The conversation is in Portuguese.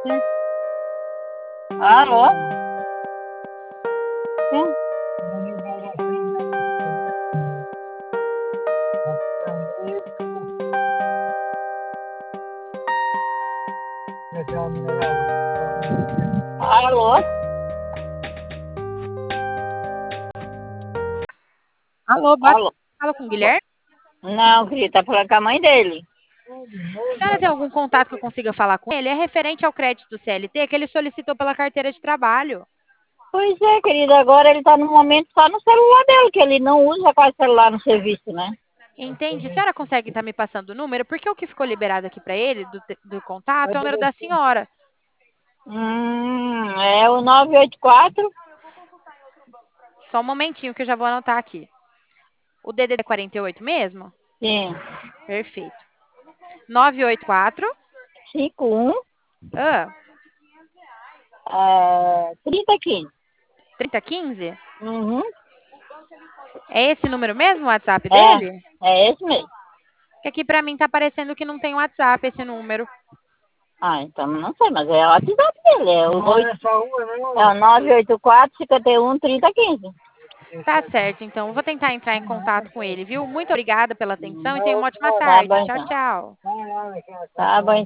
Alô? Sim. Alô? Alô, Alô? fala com o Guilherme. Não, queria estar falando com a mãe dele. A senhora tem algum contato que eu consiga falar com ele? É referente ao crédito do CLT que ele solicitou pela carteira de trabalho. Pois é, querido, agora ele está no momento só no celular dele, que ele não usa quase celular no serviço, né? Entende? A senhora consegue estar me passando o número? Porque o que ficou liberado aqui para ele, do contato, é o número da senhora. É o 984. Só um momentinho que eu já vou anotar aqui. O DDD é 48 mesmo? Sim. Perfeito. 984 51 ah, 3015. 3015? Uhum. É esse número mesmo, o WhatsApp É, dele? é esse mesmo. Que aqui para mim tá parecendo que não tem WhatsApp esse número. Ah, então não sei, mas é o WhatsApp dele. É o 984 51 3015. Tá certo, então. Eu vou tentar entrar em contato com ele, viu? Muito obrigada pela atenção e tenha uma ótima Tá tarde. bom Tchau, então. tchau. Tá bom